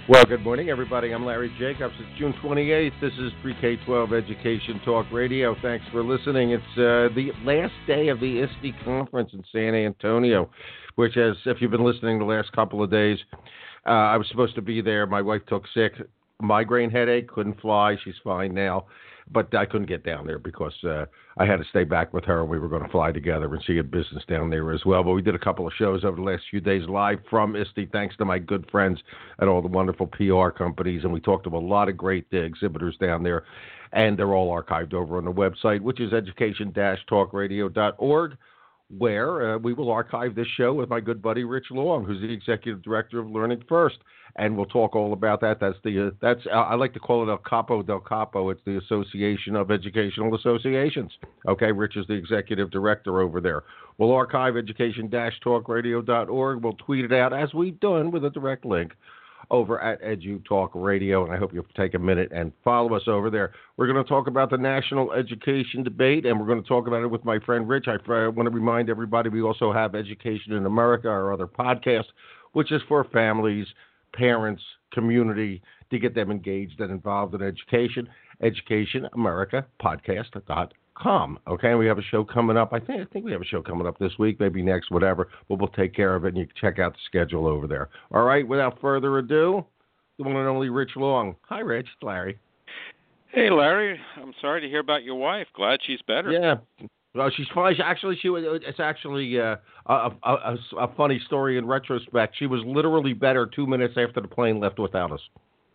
Well, good morning, everybody. I'm Larry Jacobs. It's June 28th. This is Pre-K-12 Education Talk Radio. Thanks for listening. It's the last day of the ISTE conference in San Antonio, which is, if you've been listening the last couple of days, I was supposed to be there. My wife took sick, migraine headache, couldn't fly. She's fine now. But I couldn't get down there because I had to stay back with her. We were going to fly together and see a business down there as well. But we did a couple of shows over the last few days live from ISTE, thanks to my good friends at all the wonderful PR companies. And we talked to a lot of great exhibitors down there. And they're all archived over on the website, which is education-talkradio.org, where we will archive this show with my good buddy Rich Long, who's the executive director of Learning First, and we'll talk all about that. That's I like to call it El Capo del Capo. It's the Association of Educational Associations. Okay, Rich is the executive director over there. We'll archive education-talkradio.org. We'll tweet it out as we've done with a direct link over at Edu Talk Radio, and I hope you'll take a minute and follow us over there. We're going to talk about the national education debate, and we're going to talk about it with my friend Rich. I want to remind everybody we also have Education in America, our other podcast, which is for families, parents, community, to get them engaged and involved in education. EducationAmericaPodcast.com. Okay, and we have a show coming up. I think we have a show coming up this week, maybe next, whatever. But we'll take care of it, and you can check out the schedule over there. All right, without further ado, the one and only Rich Long. Hi, Rich. It's Larry. Hey, Larry. I'm sorry to hear about your wife. Glad she's better. Yeah. Well, she's fine. It's actually a funny story in retrospect. She was literally better 2 minutes after the plane left without us.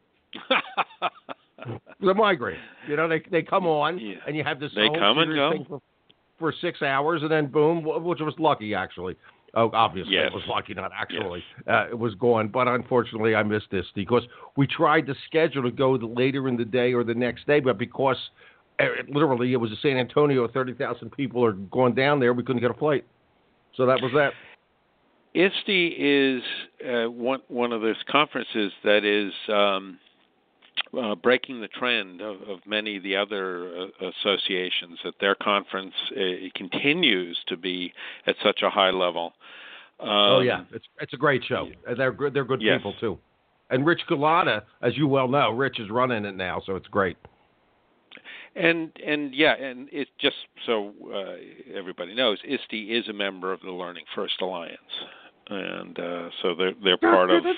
The migraine. You know, they come on, yeah. And you have this they come and go thing for 6 hours, and then boom, which was lucky, actually. Oh, obviously, yes. It was lucky, not actually. Yes. It was gone, but unfortunately, I missed this because we tried to schedule to go later in the day or the next day, but because literally it was in San Antonio, 30,000 people are going down there, we couldn't get a flight. So that was that. ISTE is one of those conferences that is breaking the trend of many of the other associations, that their conference continues to be at such a high level. Oh yeah, it's a great show. They're good yes. people too. And Rich Galata, as you well know, Rich is running it now, so it's great. And it's just so everybody knows, ISTE is a member of the Learning First Alliance, and so they're part of.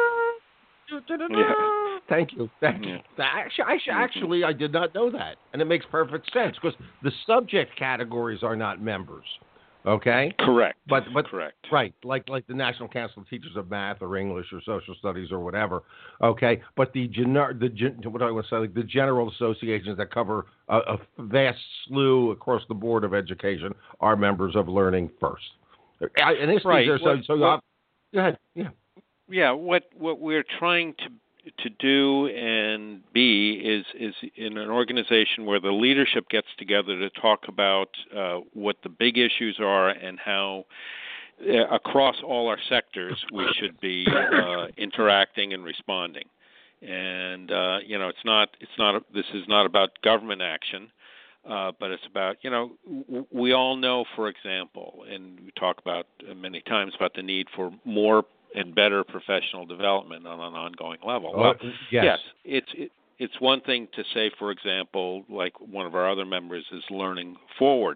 Yeah. Thank you. Actually, I did not know that, and it makes perfect sense because the subject categories are not members. Okay. Correct. But correct. Right, like the National Council of Teachers of Math or English or Social Studies or whatever. Okay. But the general associations that cover a vast slew across the board of education are members of Learning First. And this right. Go ahead. Yeah. Yeah, what we're trying to do and be is in an organization where the leadership gets together to talk about what the big issues are and how across all our sectors we should be interacting and responding. And this is not about government action. But it's about, we all know, for example, and we talk about many times about the need for more and better professional development on an ongoing level. Well, yes, it's one thing to say, for example, like one of our other members is Learning Forward,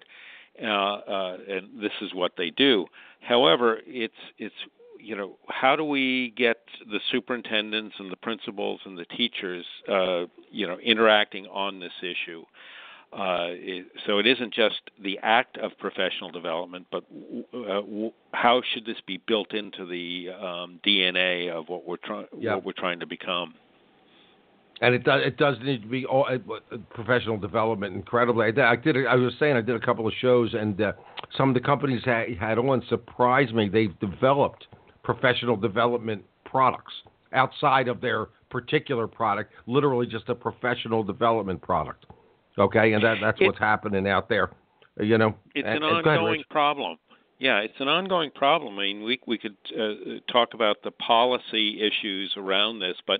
and this is what they do. However, it's how do we get the superintendents and the principals and the teachers, interacting on this issue? So it isn't just the act of professional development, but how should this be built into the DNA of what we're trying to become? And it does need to be all professional development. Incredibly, I did a couple of shows, and some of the companies had on surprised me. They've developed professional development products outside of their particular product, literally just a professional development product. Okay, and that's what's happening out there, It's an ongoing problem. Yeah, it's an ongoing problem. I mean, we could talk about the policy issues around this, but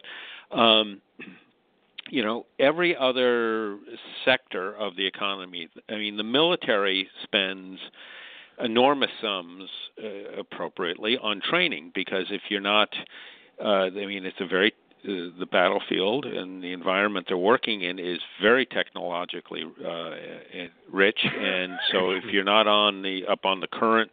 every other sector of the economy. I mean, the military spends enormous sums appropriately on training because if you're not, it's a very the battlefield and the environment they're working in is very technologically rich, and so if you're not up on the current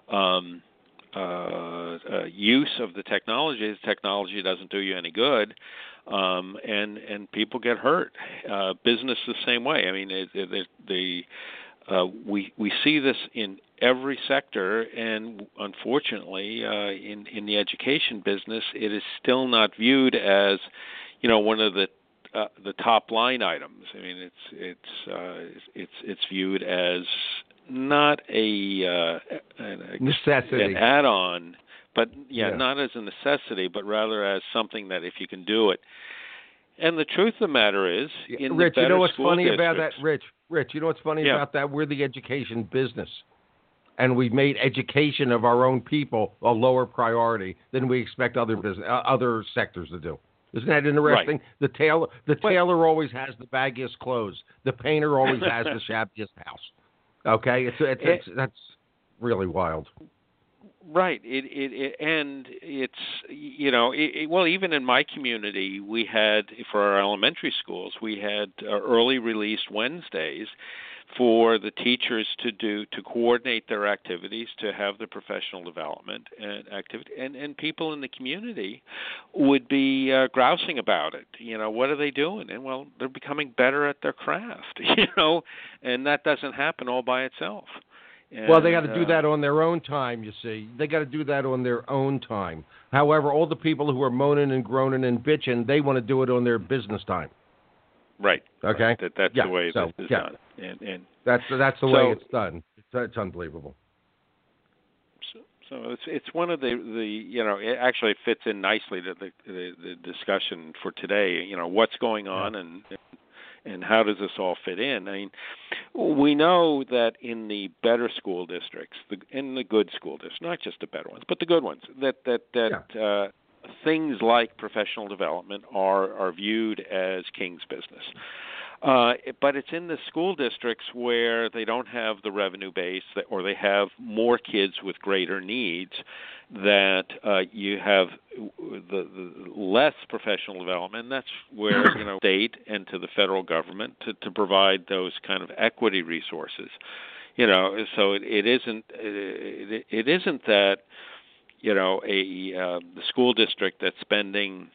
use of the technology doesn't do you any good, and people get hurt. Business the same way. I mean, we see this in every sector, and unfortunately, in the education business, it is still not viewed as, one of the top line items. I mean, it's viewed as not a necessity, an add-on, but yeah, not as a necessity, but rather as something that if you can do it. And the truth of the matter is, in Rich, the better you know what's school funny about districts, that, Rich, you know what's funny about that? We're the education business, and we've made education of our own people a lower priority than we expect other sectors to do. Isn't that interesting? Right. The tailor always has the baggiest clothes. The painter always has the shabbiest house. Okay, that's really wild. Right. And it's well, even in my community, we had, for our elementary schools, we had early released Wednesdays for the teachers to coordinate their activities, to have the professional development and activity, and people in the community would be grousing about it. What are they doing? And well, they're becoming better at their craft. And that doesn't happen all by itself. And, well, they got to do that on their own time, you see. They got to do that on their own time. However, all the people who are moaning and groaning and bitching, they want to do it on their business time. Right. Okay. Right. That's the way this is done. And that's the way it's done. It's unbelievable. So it's one of the it actually fits in nicely to the discussion for today. What's going on and how does this all fit in? I mean, we know that in the better school districts, in the good school districts, not just the better ones, but the good ones, that things like professional development are viewed as king's business. But it's in the school districts where they don't have the revenue base, or they have more kids with greater needs, that you have the less professional development. And that's where state and to the federal government to provide those kind of equity resources. So it isn't that the school district that's spending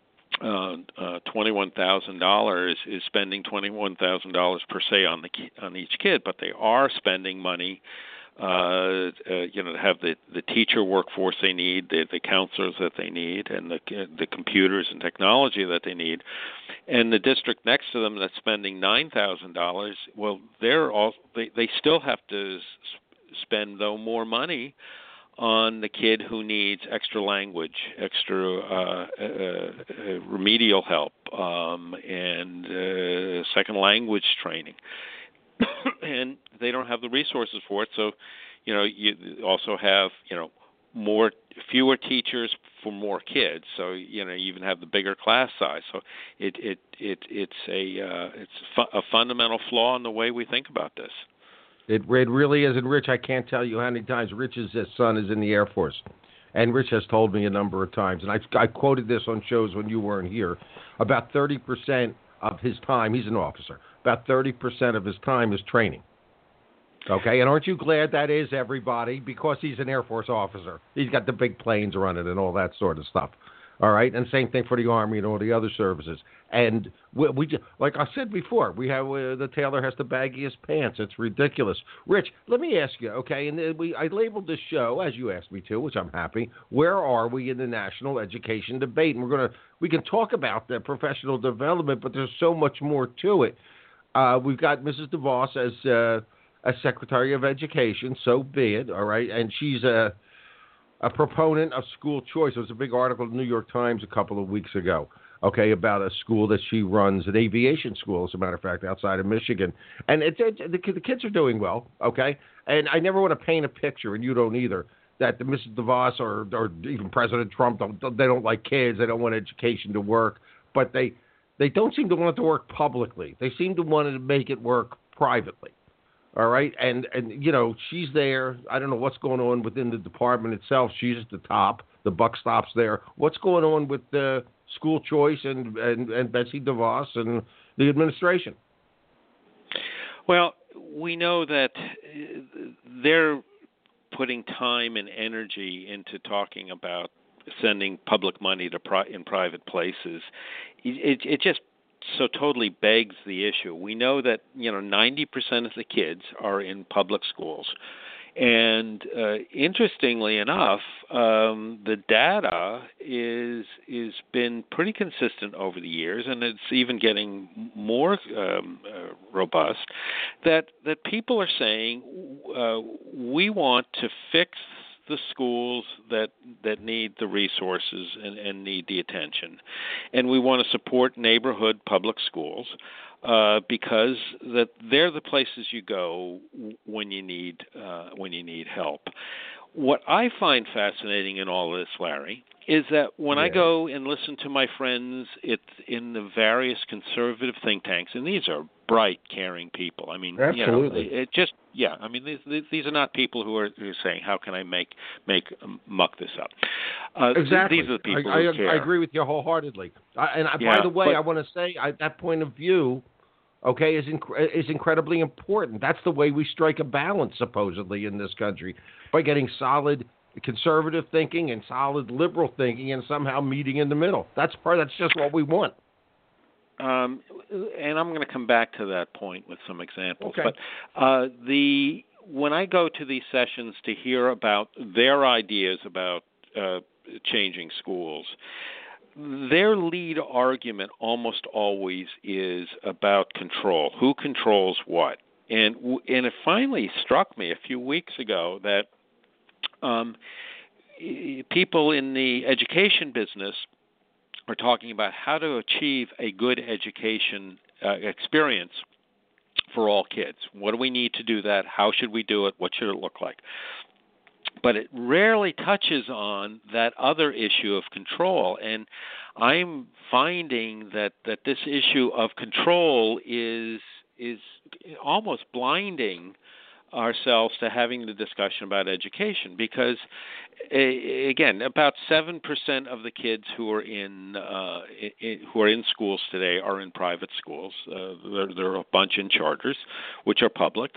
$21,000 is spending $21,000 per se on each kid, but they are spending money to have the teacher workforce they need, the counselors that they need, and the computers and technology that they need. And the district next to them that's spending $9,000, well, they still have to spend more money on the kid who needs extra language, extra remedial help, and second language training. And they don't have the resources for it. So, you also have, fewer teachers for more kids. So, you even have the bigger class size. So it's a fundamental flaw in the way we think about this. It really is. And Rich, I can't tell you how many times Rich's son is in the Air Force. And Rich has told me a number of times, and I quoted this on shows when you weren't here, about 30% of his time, he's an officer, about 30% of his time is training. Okay, and aren't you glad that is, everybody? Because he's an Air Force officer. He's got the big planes running and all that sort of stuff. All right, and same thing for the Army and all the other services. And we just, like I said before, we have the tailor has the baggiest pants. It's ridiculous. Rich, let me ask you, okay? And I labeled this show, as you asked me to, which I'm happy. Where are we in the national education debate? And we can talk about the professional development, but there's so much more to it. We've got Mrs. DeVos as Secretary of Education. So be it. All right, and she's a proponent of school choice. There was a big article in the New York Times a couple of weeks ago, okay, about a school that she runs, an aviation school, as a matter of fact, outside of Michigan. And the kids are doing well, okay? And I never want to paint a picture, and you don't either, that the Mrs. DeVos or even President Trump, they don't like kids, they don't want education to work, but they don't seem to want it to work publicly. They seem to want to make it work privately. All right, and she's there. I don't know what's going on within the department itself. She's at the top. The buck stops there. What's going on with the school choice and Betsy DeVos and the administration? Well, we know that they're putting time and energy into talking about sending public money to in private places. It just so totally begs the issue. We know that 90% of the kids are in public schools, and interestingly enough, the data is been pretty consistent over the years, and it's even getting more robust. That people are saying we want to fix the schools that need the resources and need the attention, and we want to support neighborhood public schools because that they're the places you go when you need help. What I find fascinating in all this, Larry, is that when I go and listen to my friends in the various conservative think tanks, and these are bright, caring people. I mean, absolutely. I mean, these are not people who are saying, "How can I make muck this up?" Exactly. These are the people who care. I agree with you wholeheartedly. By the way, I want to say that point of view, okay, is incredibly important. That's the way we strike a balance, supposedly, in this country, by getting solid conservative thinking and solid liberal thinking, and somehow meeting in the middle. That's just what we want. And I'm going to come back to that point with some examples. Okay. But when I go to these sessions to hear about their ideas about changing schools, their lead argument almost always is about control. Who controls what? And it finally struck me a few weeks ago that people in the education business are talking about how to achieve a good education experience for all kids. What do we need to do that? How should we do it? What should it look like? But it rarely touches on that other issue of control. And I'm finding that this issue of control is almost blinding ourselves to having the discussion about education, because again, about 7% of the kids who are in schools today are in private schools. There are a bunch in charters, which are public.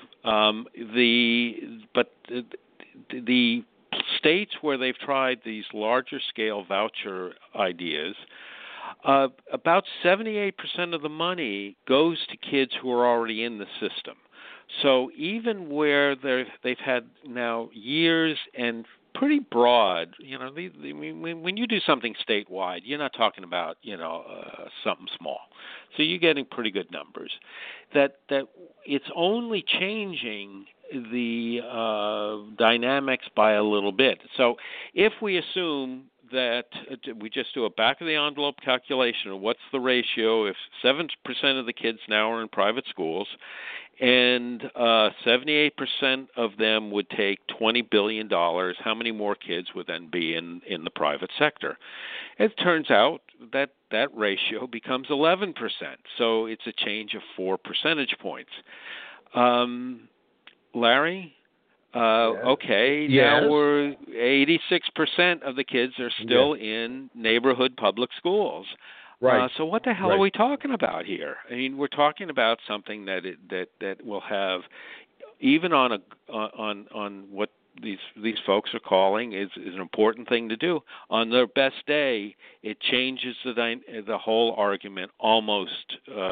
But the states where they've tried these larger scale voucher ideas, about 78% of the money goes to kids who are already in the system. So even where they've had now years and pretty broad, when you do something statewide, you're not talking about something small. So you're getting pretty good numbers. That it's only changing the dynamics by a little bit. So if we assume that we just do a back-of-the-envelope calculation of what's the ratio if 7% of the kids now are in private schools, and 78% of them would take $20 billion, how many more kids would then be in the private sector? It turns out that ratio becomes 11%, so it's a change of 4 percentage points. Larry? Okay, yes. Now we're 86% of the kids are still in neighborhood public schools. Right. So what the hell are we talking about here? I mean, we're talking about something that will have, even on what these folks are calling is an important thing to do. On their best day, it changes the whole argument almost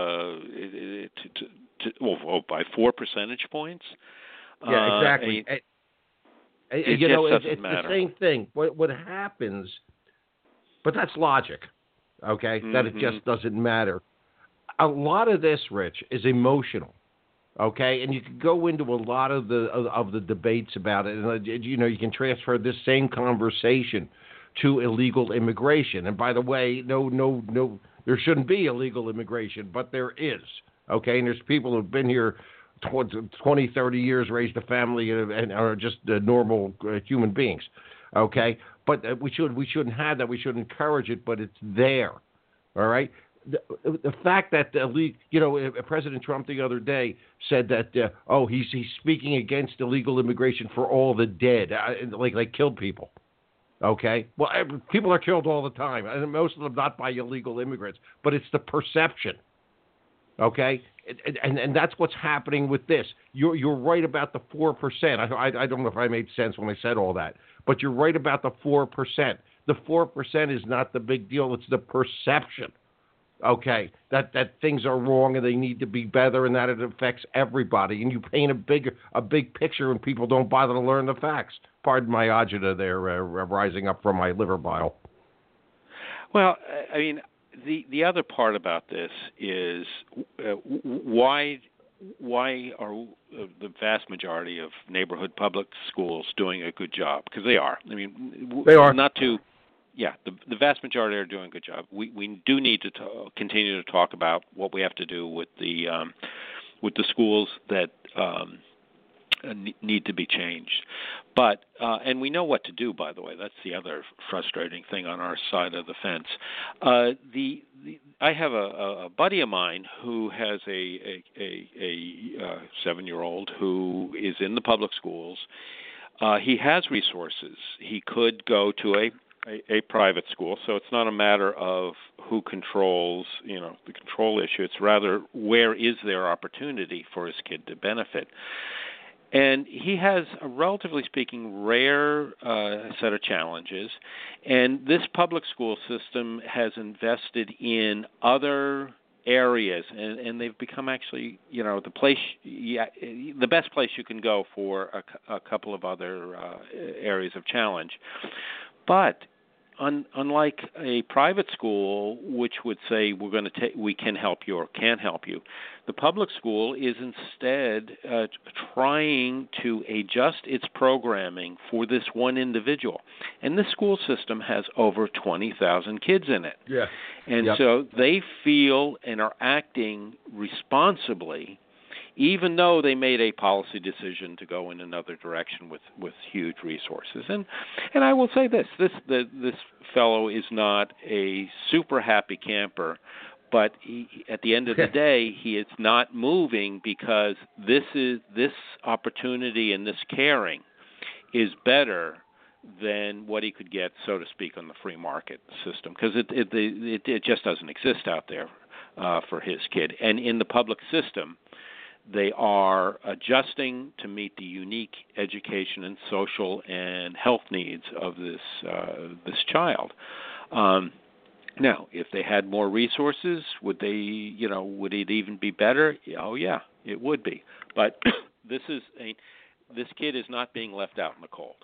by 4 percentage points. Yeah, exactly. It's the same thing. What happens, but that's logic, okay? Mm-hmm. That it just doesn't matter. A lot of this, Rich, is emotional, okay? And you can go into a lot of the debates about it, and you can transfer this same conversation to illegal immigration. And by the way, no, there shouldn't be illegal immigration, but there is, okay? And there's people who've been here 20, 30 years, raised a family, and are just normal human beings, okay? But we shouldn't have that. We shouldn't encourage it, but it's there, all right? The fact that President Trump the other day said that he's speaking against illegal immigration for all the dead, like killed people, Okay? Well, people are killed all the time, and most of them not by illegal immigrants, but it's the perception. Okay? And that's what's happening with this. You're right about the 4%. I don't know if I made sense when I said all that, but you're right about the 4%. The 4% is not the big deal. It's the perception. Okay, that things are wrong and they need to be better, and that it affects everybody. And you paint a big picture, and people don't bother to learn the facts. Pardon my agita there, rising up from my liver bile. Well, I mean, the other part about this is why are the vast majority of neighborhood public schools doing a good job? Because they are. I mean, they are. Not to. Yeah, the vast majority are doing a good job. We do need to continue to talk about what we have to do with the schools that need to be changed. But and we know what to do. By the way, that's the other frustrating thing on our side of the fence. I have a buddy of mine who has a 7-year-old who is in the public schools. He has resources. He could go to a private school, so it's not a matter of who controls, the control issue. It's rather where is there opportunity for his kid to benefit. And he has a, relatively speaking, rare set of challenges, and this public school system has invested in other areas, and they've become actually, the place, the best place you can go for a couple of other areas of challenge. But unlike a private school, which would say we can help you or can't help you, the public school is instead trying to adjust its programming for this one individual. And this school system has over 20,000 kids in it. Yeah. And so they feel and are acting responsibly, even though they made a policy decision to go in another direction with huge resources. And I will say this fellow is not a super happy camper, but at the end of the day, he is not moving because this opportunity and this caring is better than what he could get, so to speak, on the free market system, because it just doesn't exist out there for his kid. And in the public system, they are adjusting to meet the unique education and social and health needs of this child. Now, if they had more resources, would it even be better? Oh yeah, it would be. But this kid is not being left out in the cold.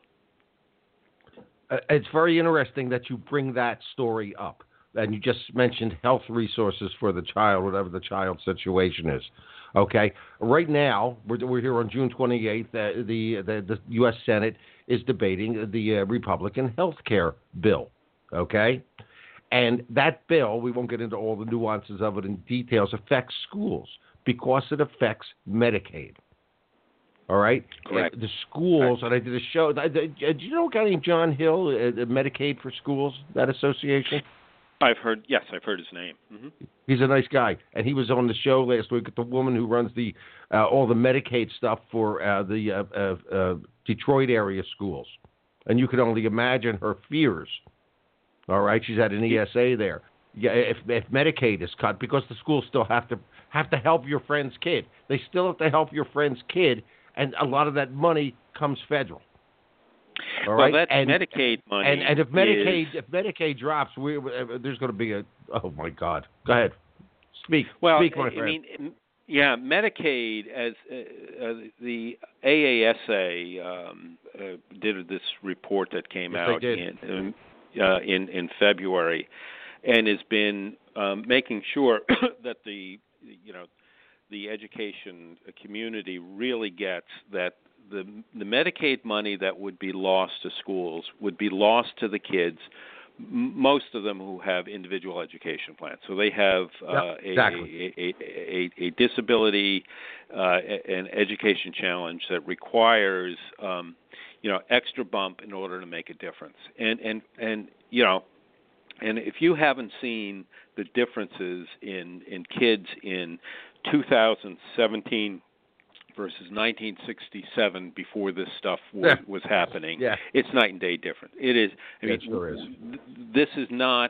It's very interesting that you bring that story up. And you just mentioned health resources for the child, whatever the child's situation is. Okay, right now we're here on June 28th. The U.S. Senate is debating the Republican health care bill. Okay, and that bill, we won't get into all the nuances of it in details, affects schools because it affects Medicaid. All right, correct. The schools, and I did a show. Do you know a guy named John Hill, Medicaid for Schools, that association? I've heard his name. Mm-hmm. He's a nice guy, and he was on the show last week with the woman who runs the all the Medicaid stuff for the Detroit area schools, and you can only imagine her fears. All right, she's at an ESA there. Yeah, if Medicaid is cut, because the schools still have to help your friend's kid. They still have to help your friend's kid, and a lot of that money comes federal. All right? Well, that's Medicaid money. And if Medicaid drops, there's going to be oh my God. Go ahead. Speak, my friend. I mean, yeah, Medicaid, as the AASA did this report that came out in February, and has been making sure that the education community really gets that the Medicaid money that would be lost to schools would be lost to the kids, most of them who have individual education plans. So they have a disability, an education challenge that requires extra bump in order to make a difference. And if you haven't seen the differences in kids in 2017 versus 1967 before this stuff was happening, Yeah. it's night and day different. It is. I mean, it sure is. This is not.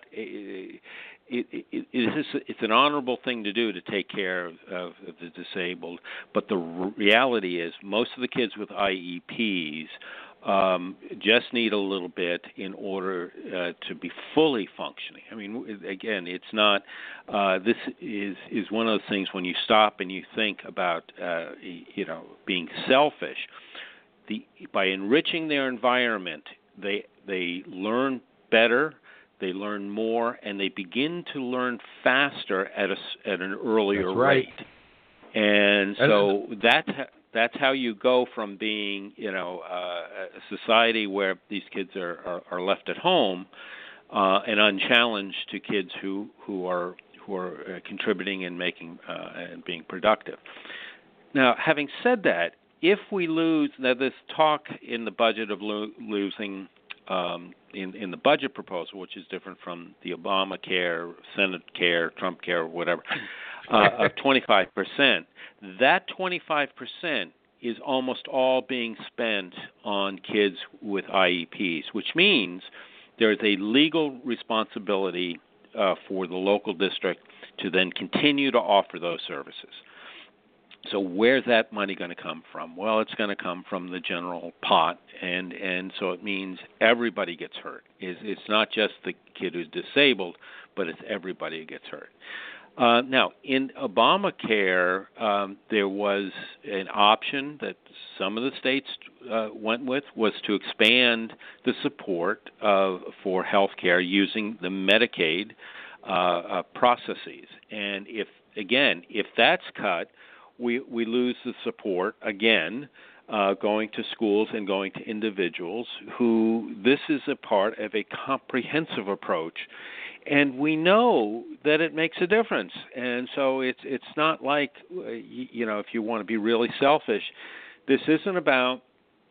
It's an honorable thing to do to take care of the disabled, but the reality is most of the kids with IEPs just need a little bit in order to be fully functioning. I mean, again, it's not. This is one of those things when you stop and you think about, being selfish. By enriching their environment, they learn better, they learn more, and they begin to learn faster at an earlier rate. And so that's how you go from being, a society where these kids are left at home and unchallenged to kids who are contributing and making and being productive. Now, having said that, if we lose, now this talk in the budget of losing in the budget proposal, which is different from the Obamacare, Senate care, Trump care, whatever, of 25%, that 25% is almost all being spent on kids with IEPs, which means there's a legal responsibility for the local district to then continue to offer those services. So where's that money going to come from? Well, it's going to come from the general pot, and so it means everybody gets hurt. It's not just the kid who's disabled, but it's everybody who gets hurt. Now, in Obamacare, there was an option that some of the states went with, was to expand the support for health care using the Medicaid processes. And if that's cut, we lose the support again, going to schools and going to individuals who this is a part of a comprehensive approach. And we know that it makes a difference. And so it's not like, if you want to be really selfish, this isn't about,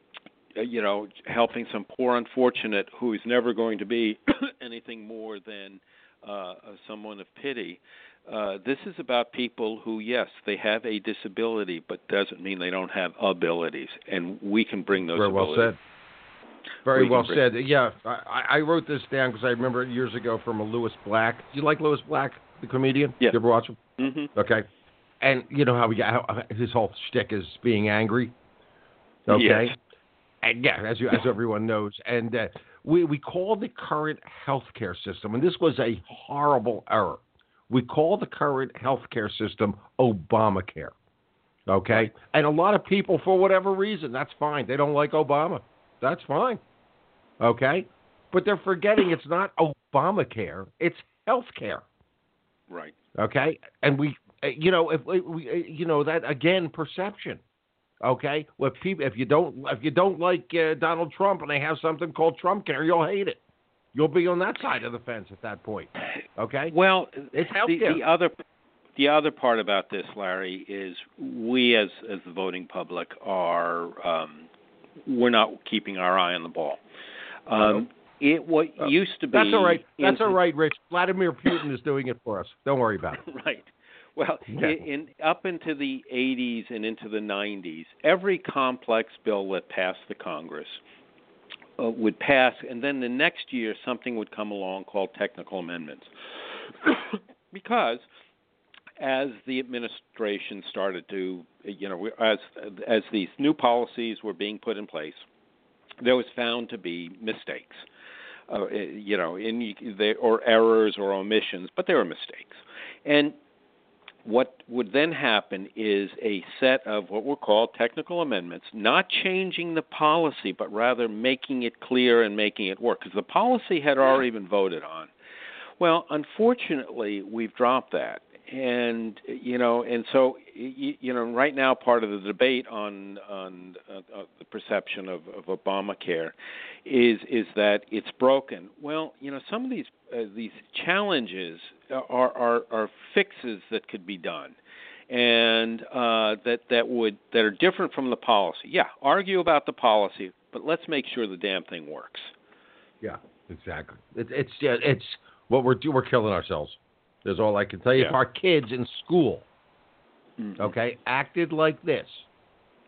helping some poor unfortunate who is never going to be anything more than someone of pity. This is about people who, yes, they have a disability, but doesn't mean they don't have abilities. And we can bring those abilities. Well said. Very well said. Yeah, I wrote this down because I remember it years ago from a Louis Black. Do you like Louis Black, the comedian? Yeah. You ever watch him? Mm-hmm. Okay. And you know how his whole shtick is being angry? Okay. Yes. And yeah, as everyone knows. And we call the current healthcare system, and this was a horrible error. We call the current healthcare system Obamacare. Okay? Right. And a lot of people, for whatever reason, that's fine. They don't like Obama. That's fine. Okay? But they're forgetting it's not Obamacare, it's health care. Right. Okay? And that again, perception. Okay? If you don't like Donald Trump and they have something called Trump care, you'll hate it. You'll be on that side of the fence at that point. Okay? Well, it's health care. The other part about this, Larry, is we as the voting public are we're not keeping our eye on the ball. Used to be. That's all right. That's all right, Rich. Vladimir Putin is doing it for us. Don't worry about it. Right. Well, up into the 80s and into the 90s, every complex bill that passed the Congress would pass, and then the next year something would come along called technical amendments. Because as the administration started to, as these new policies were being put in place, there was found to be mistakes, or errors or omissions, but there were mistakes. And what would then happen is a set of what were called technical amendments, not changing the policy, but rather making it clear and making it work, because the policy had already been voted on. Well, unfortunately, we've dropped that. And so right now part of the debate on the perception of Obamacare is that it's broken. Well, some of these challenges are fixes that could be done, and that are different from the policy. Yeah, argue about the policy, but let's make sure the damn thing works. Yeah, exactly. It's what we're killing ourselves. That's all I can tell you. Yeah. If our kids in school, mm-hmm. okay, acted like this,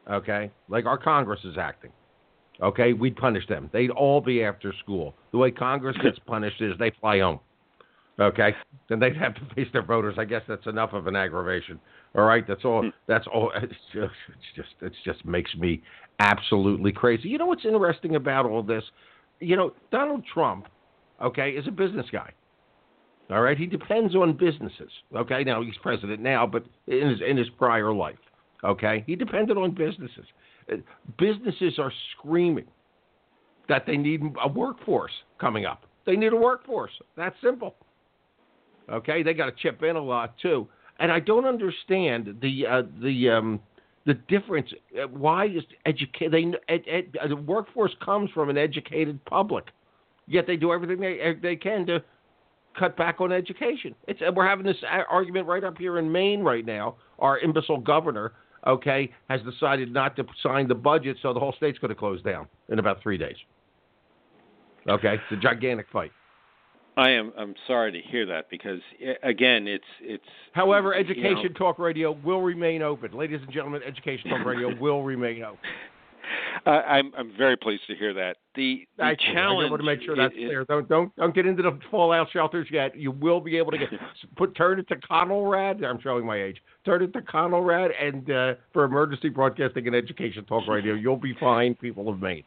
Okay, like our Congress is acting. Okay, we'd punish them. They'd all be after school. The way Congress gets punished is they fly home. Okay, then they'd have to face their voters. I guess that's enough of an aggravation. All right, that's all. That's all. It just makes me absolutely crazy. You know what's interesting about all this? You know, Donald Trump, okay, is a business guy. All right, he depends on businesses. Okay, now he's president now, but in his prior life, okay, he depended on businesses. Businesses are screaming that they need a workforce coming up. They need a workforce. That's simple. Okay, they got to chip in a lot too, and I don't understand the difference. Why is the workforce comes from an educated public, yet they do everything they can to cut back on education. We're having this argument right up here in Maine right now. Our imbecile governor, okay, has decided not to sign the budget, so the whole state's going to close down in about 3 days. Okay, it's a gigantic fight. I'm sorry to hear that because again, it's. However, Education Talk Radio will remain open, ladies and gentlemen. Education Talk Radio will remain open. I'm very pleased to hear that. The challenge. I want to make sure that's clear. Don't get into the fallout shelters yet. You will be able to turn it to Conelrad. I'm showing my age. Turn it to Conelrad, and for emergency broadcasting and Education Talk Radio, you'll be fine, people of Maine.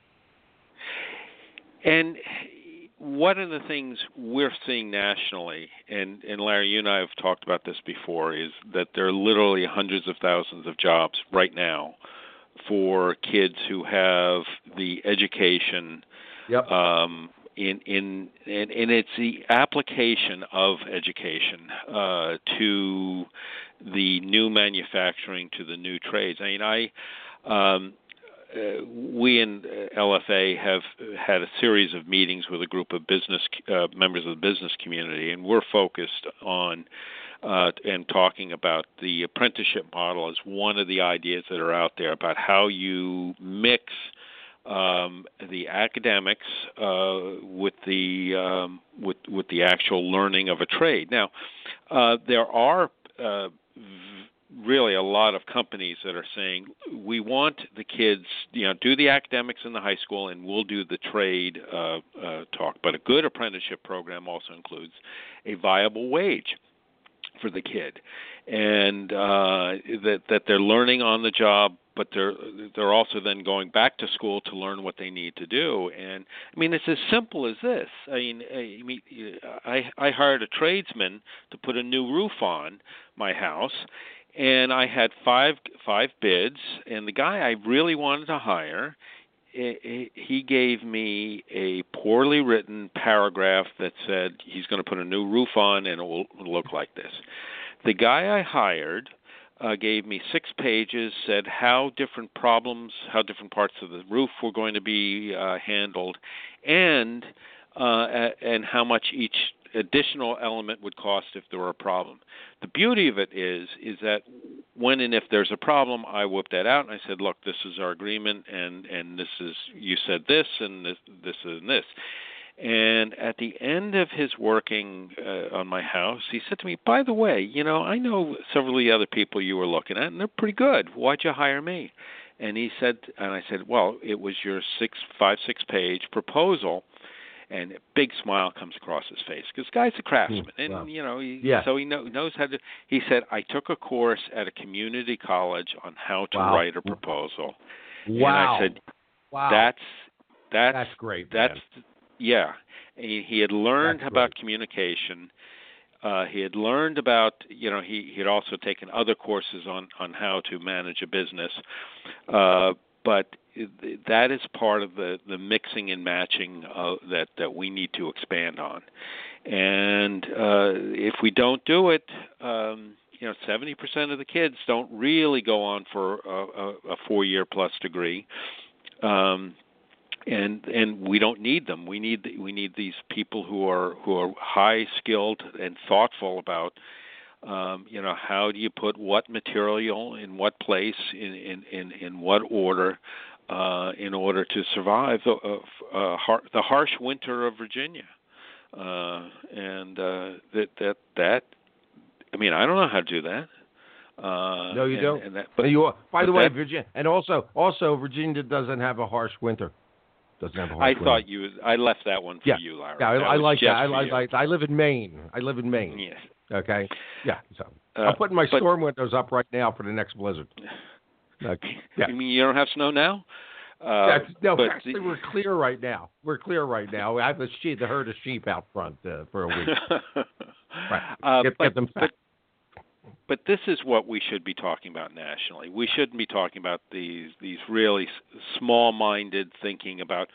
And one of the things we're seeing nationally, and Larry, you and I have talked about this before, is that there are literally hundreds of thousands of jobs right now for kids who have the education. Yep. And it's the application of education to the new manufacturing, to the new trades. I mean, we in LFA have had a series of meetings with a group of business members of the business community, and we're focused on and talking about the apprenticeship model as one of the ideas that are out there about how you mix the academics with the actual learning of a trade. Now, there are really a lot of companies that are saying we want the kids, do the academics in the high school, and we'll do the trade talk. But a good apprenticeship program also includes a viable wage for the kid, and that they're learning on the job, but they're also then going back to school to learn what they need to do. And I mean, it's as simple as this. I hired a tradesman to put a new roof on my house, and I had five bids, and the guy I really wanted to hire, he gave me a poorly written paragraph that said he's going to put a new roof on and it will look like this. The guy I hired gave me 6 pages, said how different parts of the roof were going to be handled, and how much each additional element would cost if there were a problem. The beauty of it is that when and if there's a problem, I whipped that out and I said, look, this is our agreement, and this is, you said this, and this and this. And at the end of his working on my house, he said to me, by the way, I know several of the other people you were looking at, and they're pretty good. Why'd you hire me? And he said, and I said, well, it was your 6-page proposal. And a big smile comes across his face because guy's a craftsman, and wow. So he knows how to. He said, "I took a course at a community college on how to write a proposal." Wow! And I said, "Wow, that's great. Yeah." He had learned about communication. He had learned about he had also taken other courses on how to manage a business, but that is part of the mixing and matching that we need to expand on. And if we don't do it, 70% of the kids don't really go on for a 4-year plus degree, and we don't need them. We need these people who are high skilled and thoughtful about. How do you put what material in what place in what order in order to survive the harsh winter of Virginia? I don't know how to do that. No, you don't. But by the way, Virginia, and also Virginia doesn't have a harsh winter. Doesn't have a harsh winter. I left that one for you, Larry. Yeah, I like that. I live in Maine. Yes. Okay. Yeah. So I'm putting my storm windows up right now for the next blizzard. Okay. Yeah. You mean you don't have snow now? Actually, we're clear right now. I have the herd of sheep out front for a week. Right. Get them fat. But this is what we should be talking about nationally. We shouldn't be talking about these really small-minded thinking about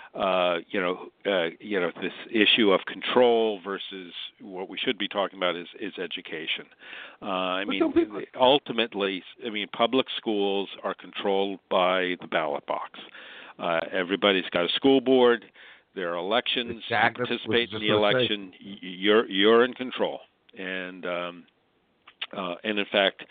this issue of control versus what we should be talking about is education. Ultimately, public schools are controlled by the ballot box. Everybody's got a school board. There are elections. Exactly. You participate in the election. You're in control. And in fact,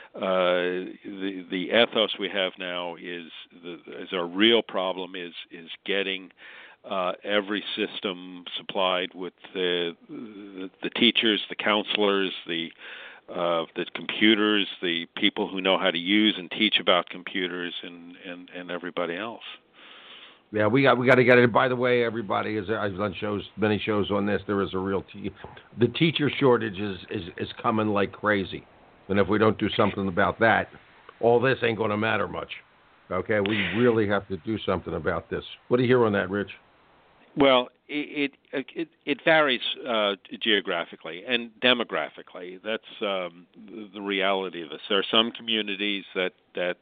the ethos we have now is our real problem is getting every system supplied with the teachers, the counselors, the computers, the people who know how to use and teach about computers, and everybody else. Yeah, we got to get it. By the way, everybody, I've done many shows on this. There is a real the teacher shortage is coming like crazy, and if we don't do something about that, all this ain't going to matter much. Okay, we really have to do something about this. What do you hear on that, Rich? Well, it varies geographically and demographically. That's the reality of this. There are some communities that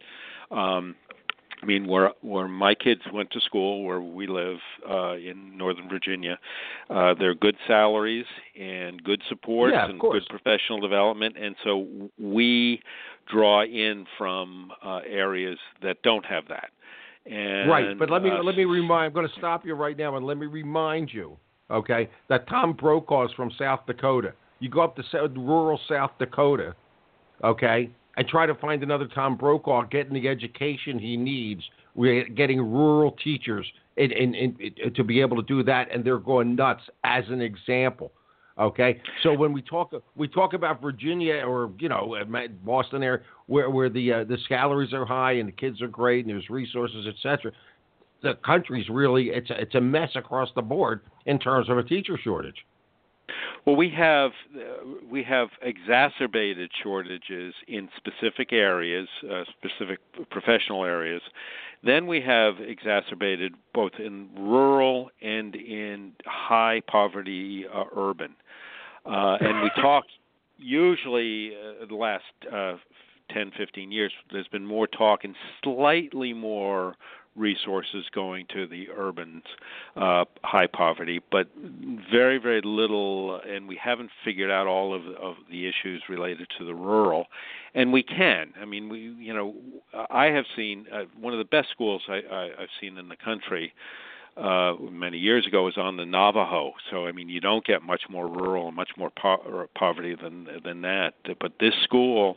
where my kids went to school, where we live in Northern Virginia, there are good salaries and good supports and good professional development, and so we draw in from areas that don't have that. And, right, but let me remind. I'm going to stop you right now and let me remind you, okay, that Tom Brokaw is from South Dakota. You go up to rural South Dakota, okay, and try to find another Tom Brokaw getting the education he needs. We're getting rural teachers to be able to do that, and they're going nuts. As an example, okay. So when we talk about Virginia or Boston area where the salaries are high and the kids are great and there's resources, etc. The country's really it's a mess across the board in terms of a teacher shortage. Well, we have exacerbated shortages in specific areas, specific professional areas. Then we have exacerbated both in rural and in high poverty urban. And we talk usually the last 10, 15 years, there's been more talk and slightly more resources going to the urban high poverty, but very, very little, and we haven't figured out all of the issues related to the rural. And we can. I have seen one of the best schools I've seen in the country many years ago was on the Navajo. So, you don't get much more rural and much more poverty than that. But this school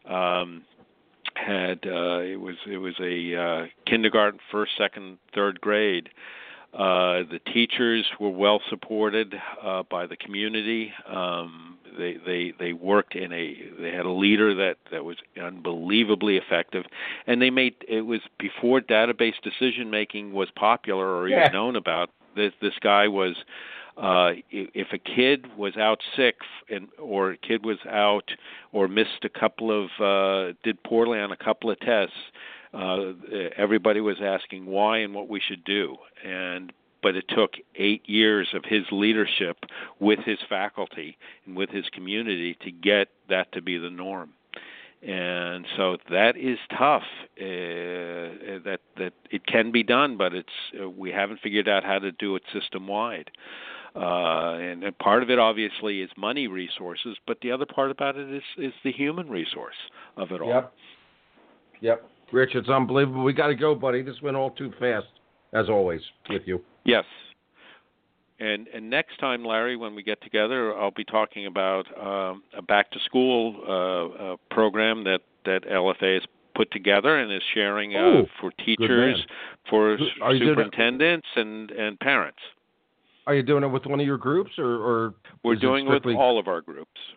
had it was a kindergarten, first, second, third grade. The teachers were well supported by the community. They worked they had a leader that was unbelievably effective, and it was before database decision making was popular or even known about. This guy was. If a kid was out sick or a kid was out or missed a couple of did poorly on a couple of tests, everybody was asking why and what we should do. But it took 8 years of his leadership with his faculty and with his community to get that to be the norm. And so that is tough. That it can be done, but we haven't figured out how to do it system wide. And part of it obviously is money resources, but the other part about it is the human resource of it all. Yep. Rich, it's unbelievable. We got to go, buddy. This went all too fast, as always, with you. Yes. And next time, Larry, when we get together, I'll be talking about a back-to-school program that LFA has put together and is sharing for teachers, for superintendents, and parents. Are you doing it with one of your groups, or we're doing it with all of our groups?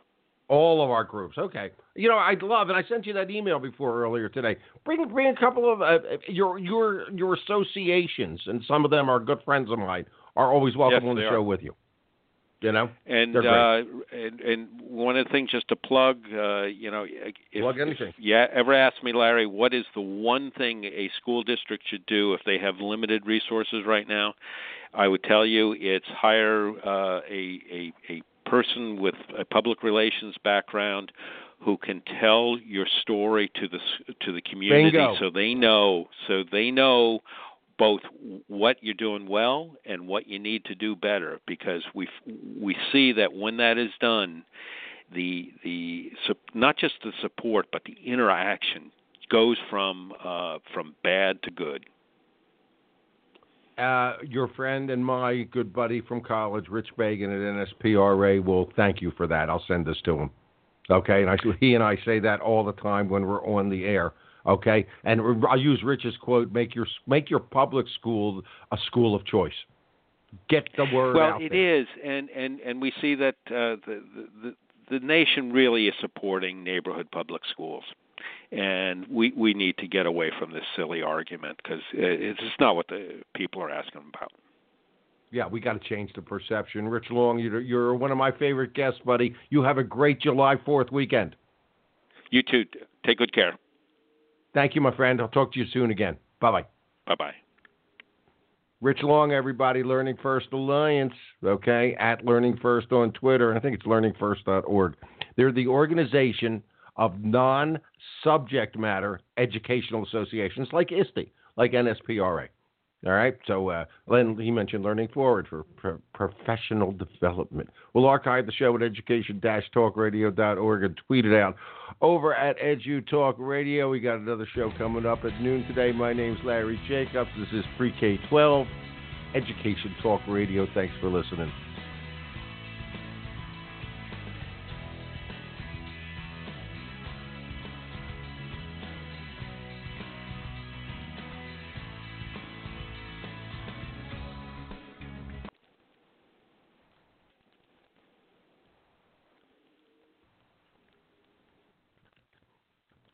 All of our groups. Okay. You know, I'd love, and I sent you that email before earlier today. Bring a couple of your associations, and some of them are good friends of mine, are always welcome on the show with you. You know, and one of the things just to plug, plug anything. If you ever ask me, Larry, what is the one thing a school district should do if they have limited resources right now? I would tell you it's hire a person with a public relations background who can tell your story to the community. Bingo. so they know both what you're doing well and what you need to do better, because we see that when that is done, the not just the support but the interaction goes from bad to good. Your friend and my good buddy from college, Rich Bagan at NSPRA, will thank you for that. I'll send this to him. Okay, and he and I say that all the time when we're on the air. Okay, and I'll use Rich's quote: "Make your public school a school of choice. Get the word out." Well, it is, and we see that the nation really is supporting neighborhood public schools, and we need to get away from this silly argument, because it's not what the people are asking about. Yeah, we got to change the perception. Rich Long, you're one of my favorite guests, buddy. You have a great July 4th weekend. You too. Take good care. Thank you, my friend. I'll talk to you soon again. Bye-bye. Bye-bye. Rich Long, everybody, Learning First Alliance, okay, at Learning First on Twitter. I think it's learningfirst.org. They're the organization of non-subject matter educational associations like ISTE, like NSPRA. All right, so he mentioned Learning Forward for professional development. We'll archive the show at education-talkradio.org and tweet it out over at EduTalk Radio. We got another show coming up at noon today. My name's Larry Jacobs. This is Pre-K-12 Education Talk Radio. Thanks for listening.